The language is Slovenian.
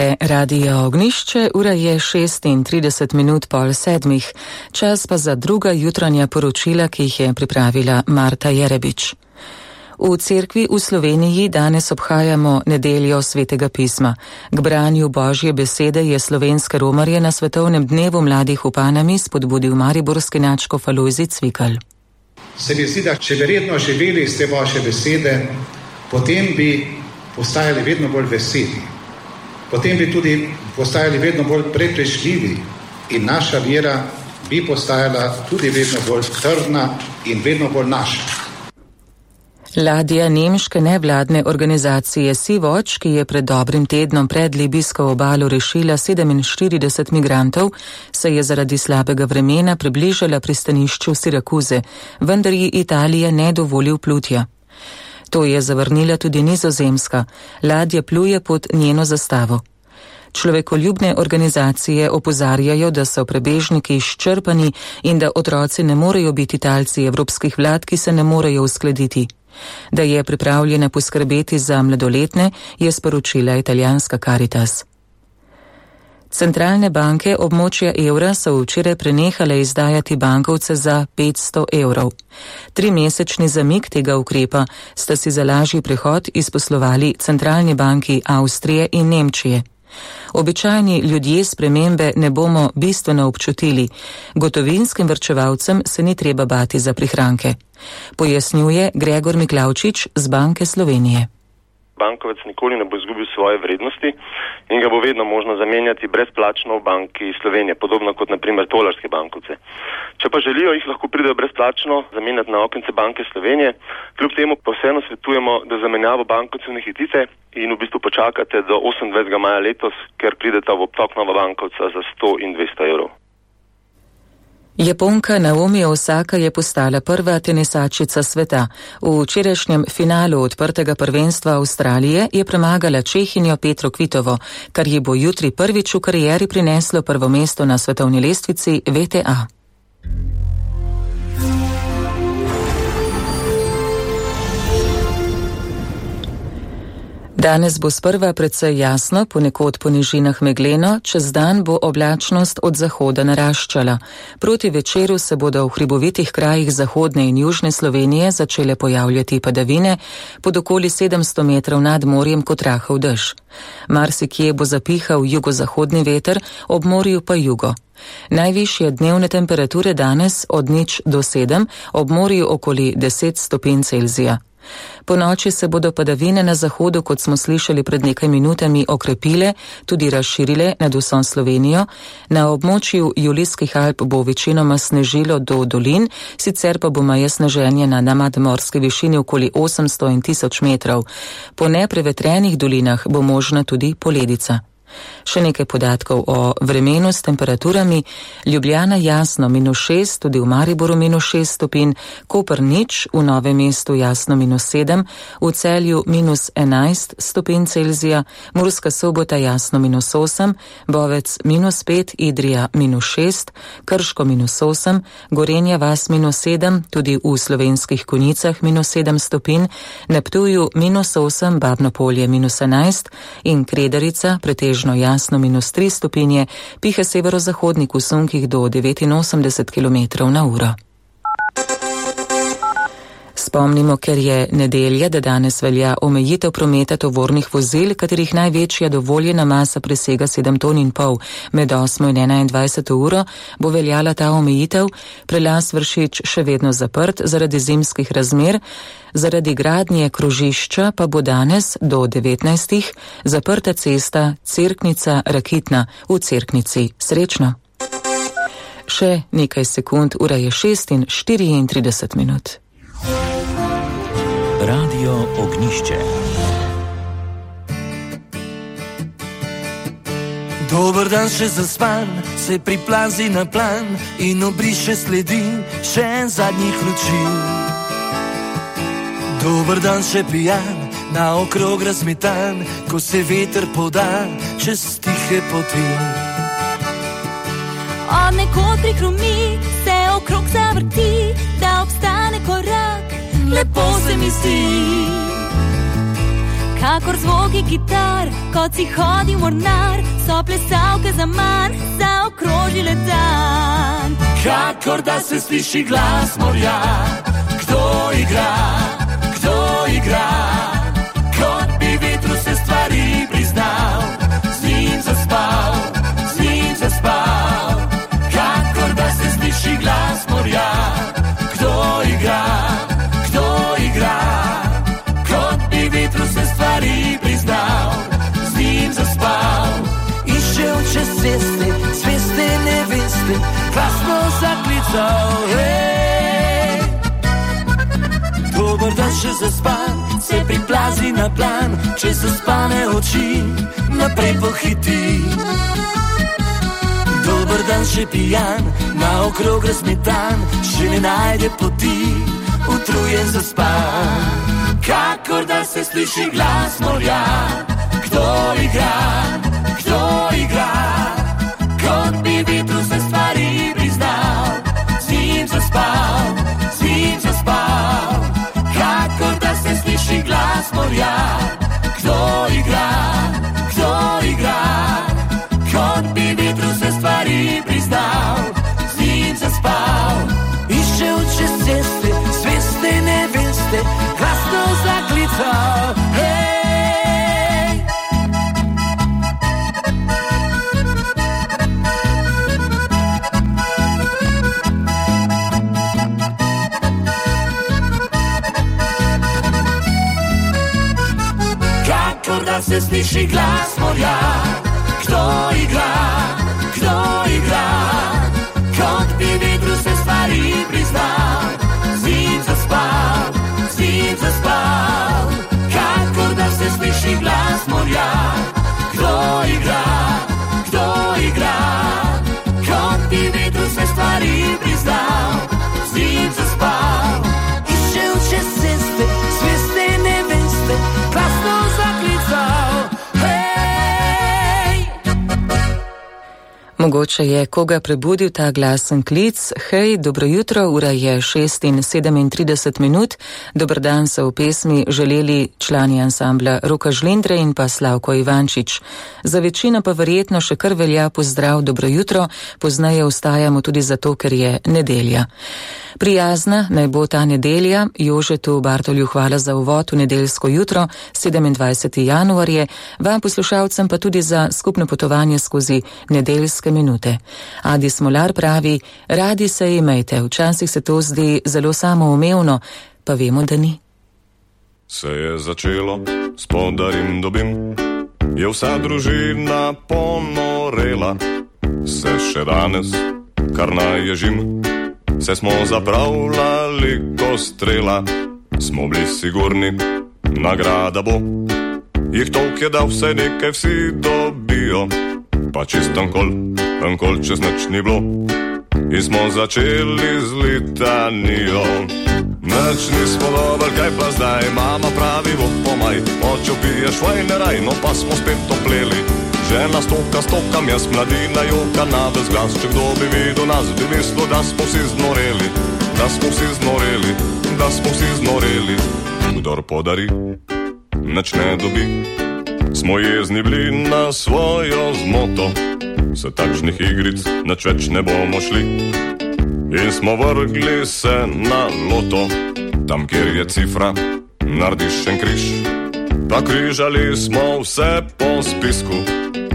Radio Ognjišče, ura je 36 minut pol 7. Čas pa za druga jutranja poročila, ki jih je pripravila Marta Jerebič. V cerkvi v Sloveniji danes obhajamo nedeljo Svetega pisma. K branju Božje besede je slovenske romarje na svetovnem dnevu mladih v Panami spodbudil mariborski nadškof Alojzij Cvikl. Se mi zdi, da če bi redno živeli iz te vaše besede, potem bi postajali vedno bolj veseli. Potem bi tudi postajali vedno bolj prepričljivi in naša vera bi postajala tudi vedno bolj trdna in vedno bolj naša. Ladja nemške nevladne organizacije Sea-Watch, ki je pred dobrim tednom pred libijsko obalo rešila 47 migrantov, se je zaradi slabega vremena približala pristanišču Sirakuze, vendar ji Italija ne dovoli vplutja. To je zavrnila tudi Nizozemska. Ladja pluje pod njeno zastavo. Človekoljubne organizacije opozarjajo, da so prebežniki izčrpani in da otroci ne morejo biti talci evropskih vlad, ki se ne morejo uskladiti. Da je pripravljena poskrbeti za mladoletne, je sporočila italijanska Caritas. Centralne banke območja evra so včeraj prenehale izdajati bankovce za 500 evrov. 3-mesečni zamik tega ukrepa sta si za lažji prehod izposlovali centralni banki Avstrije in Nemčije. Običajni ljudje spremembe ne bomo bistveno občutili. Gotovinskim varčevalcem se ni treba bati za prihranke. Pojasnjuje Gregor Miklavčič z Banke Slovenije. Bankovec nikoli ne bo izgubil svoje vrednosti in ga bo vedno možno zamenjati brezplačno v Banki Slovenije, podobno kot na primer tolarske bankovce. Če pa želijo, jih lahko pridejo brezplačno zamenjati na okence Banke Slovenije. Kljub temu pa vseeno svetujemo, da zamenjavo bankovcev ne hitite in v bistvu počakate do 28. maja letos, ker prideta v obtok nova bankovca za 100 in 200 evrov. Japonka Naomi Osaka je postala prva tenisačica sveta. V včerajšnjem finalu odprtega prvenstva Avstralije je premagala Čehinjo Petro Kvitovo, kar ji bo jutri prvič v karieri prineslo prvo mesto na svetovni lestvici WTA. Danes bo sprva precej jasno, ponekod po nižinah megleno, čez dan bo oblačnost od zahoda naraščala. Proti večeru se bodo v hribovitih krajih zahodne in južne Slovenije začele pojavljati padavine pod okoli 700 metrov nad morjem kot rahel dež. Marsikje bo zapihal jugozahodni veter, ob morju pa jugo. Najvišje dnevne temperature danes od 0 do 7, ob morju okoli 10 stopinj Celzija. Po noči se bodo padavine na zahodu, kot smo slišali pred nekaj minutami, okrepile, tudi razširile nad vso Slovenijo. Na območju Julijskih Alp bo večinoma snežilo do dolin, sicer pa bo meja sneženja na nadmorski višini okoli 800 in 1000 metrov. Po neprevetrenih dolinah bo možna tudi poledica. Še nekaj podatkov o vremenu s temperaturami. Ljubljana jasno -6, tudi v Mariboru -6 stopinj, Koper 0, v Novem mestu jasno -7, v Celju -11 stopinj Celzija, Murska Sobota jasno -8, Bovec -5, Idrija -6, Krško -8, Gorenja vas -7, tudi v Slovenskih Konjicah -7 stopinj, na Ptuju -8, Babno Polje -11 in Kredarica pretežno jasno -3 stopinje, piha severozahodnik v sunkih do 89 km/h. Spomnimo, ker je nedelja, da danes velja omejitev prometa tovornih vozil, katerih največja dovoljena masa presega 7,5 ton. Med 8 in 21 uro bo veljala ta omejitev, prelaz Vršič še vedno zaprt zaradi zimskih razmer, zaradi gradnje krožišča pa bo danes do 19. zaprta cesta Cerknica-Rakitna v Cerknici. Srečno! Še nekaj sekund, ura je 6:34. Radio Ognjišče. Dober dan še zaspan, se priplazi na plan in obriše sledi še zadnjih noči. Dober dan še pijan, na okrog razmetan, ko se veter poda čez tihe poti. Od nekod prihrumi, se okrog zavrti, da obstane korak, lepo se mi zdi. kakor zvoki kitar, kot si hodi mornar, so plesalke za manj, zaokrožile dan. Kakor da se sliši glas morja, kdo igra, kot bi vetru se stvari priznal, z njim zaspal, kakor da se sliši glas morja, kdo igra, kot bi vetru se stvari priznal, z njim zaspal. In šel čez ceste, zveste neveste, glasno zaklical, hej. Dober dan še zaspan, se priplazi na plan, če zaspane oči, naprej pohiti. Dober dan še pijan, naokrog razmetan, še ne najde poti, utrujen zaspan. Kakor da se sliši glas morja, kdo igra, kot bi vetru se stvari priznal, z njim zaspal, kakor da se sliši glas morja, kdo igra, kot bi vetru se stvari priznal, z njim zaspal. Iščel čez ceste, zveste neveste, glasno zaklical, hej. Kakor da se sliši glas morja, kdo igra, kot bi vetru se stvari priznal, z njim zaspal, kakor da se sliši glas morja, kdo igra, kot bi vetru se stvari priznal, z njim zaspal. Iščel čez ceste, zveste neveste, glasno zaklical, hej. Mogoče je koga prebudil ta glasen klic. Hej, dobro jutro, ura je 6:37. Dober dan so v pesmi želeli člani ansambla Roka Žlindre in pa Slavko Ivančič. Za večino pa verjetno še kar velja pozdrav dobro jutro, pozneje vstajamo tudi zato, ker je nedelja. Prijazna naj bo ta nedelja. Jožetu Bartolju hvala za uvod v nedeljsko jutro, 27. januarje, vam poslušalcem pa tudi za skupno potovanje skozi nedeljske minute. Adi Smolar pravi, radi se imejte, včasih se to zdi zelo samoumevno, pa vemo, da ni. Se je začelo, spodarim dobim, je vsa družina ponorela, se še danes kar naježim, se smo zapravljali ko strela, smo bili sigurni, nagrada bo, jih tolk je da vse nekaj vsi dobijo, pa čist ankol čez noč ni bilo, in smo začeli z litanijo. Nič nismo dobili, kaj pa zdaj, mama pravi bo pomaj, oče piješ vajne raj, no pa smo spet topleli. Žena stokam, jaz mladina joka na ves glas, če kdo bi videl nas, bi mislil, da smo vsi znoreli, kdor podari, nič ne dobi. Smo jezni bili na svojo zmoto, se takšnih igric nič več ne bomo šli. In smo vrgli se na loto, tam kjer je cifra, narediš en križ. Pa križali smo vse po spisku,